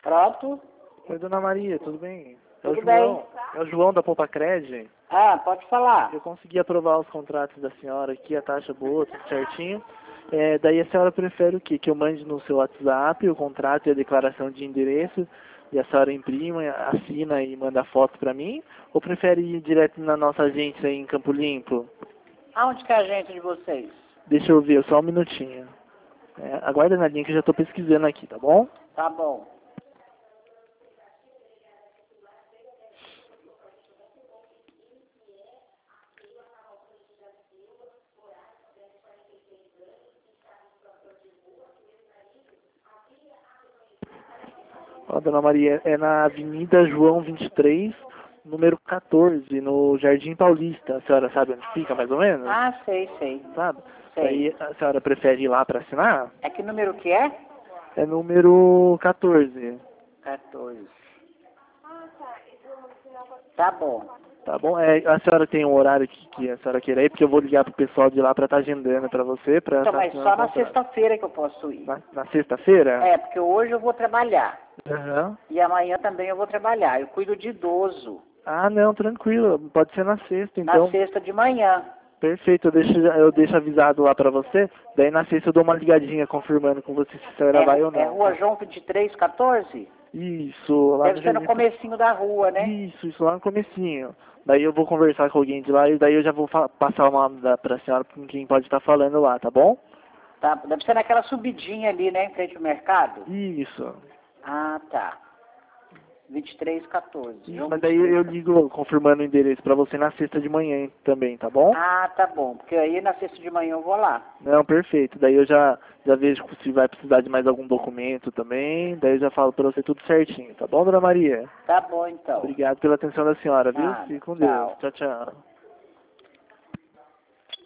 Pronto? Oi, dona Maria, tudo bem? É o Tudo João. bem. É o João da Poupa Cred. Ah, pode falar. Eu consegui aprovar os contratos da senhora aqui, a taxa boa, tudo certinho. Daí a senhora prefere o quê? Que eu mande no seu WhatsApp o contrato e a declaração de endereço e a senhora imprima, assina e manda foto pra mim? Ou prefere ir direto na nossa agência em Campo Limpo? Aonde que é a agência de vocês? Deixa eu ver, só um minutinho. Aguarda na linha que eu já estou pesquisando aqui, tá bom? Tá bom. Ó, dona Maria, é na Avenida João 23, número 14, no Jardim Paulista. A senhora sabe onde fica, mais ou menos? Ah, sei. Sabe? Sei. Daí a senhora prefere ir lá para assinar? É que número que é? É número 14. 14. Tá bom. Tá bom? A senhora tem um horário que a senhora queira ir, porque eu vou ligar pro pessoal de lá para estar agendando para você. Então, mas só na sexta-feira que eu posso ir. Na sexta-feira? É, porque hoje eu vou trabalhar. Aham. E amanhã também eu vou trabalhar. Eu cuido de idoso. Ah, não, tranquilo. Pode ser na sexta, então. Na sexta de manhã. Perfeito, eu deixo avisado lá pra você. Daí na sexta eu dou uma ligadinha confirmando com você se a senhora vai ou não. É Rua João 23, 14? Isso, lá Deve ser no comecinho da rua, né? Isso, lá no comecinho. Daí eu vou conversar com alguém de lá e daí eu já vou passar o nome pra senhora com quem pode estar falando lá, tá bom? Tá, deve ser naquela subidinha ali, né, em frente ao mercado? Isso. Ah, tá. 23, 14. Isso, mas daí eu ligo confirmando o endereço pra você na sexta de manhã também, tá bom? Ah, tá bom, porque aí na sexta de manhã eu vou lá. Não, perfeito. Daí eu já vejo se vai precisar de mais algum documento também. Daí eu já falo pra você tudo certinho, tá bom, dona Maria? Tá bom, então. Obrigado pela atenção da senhora, viu? Nada, Fique com tchau. Deus. Tchau, tchau.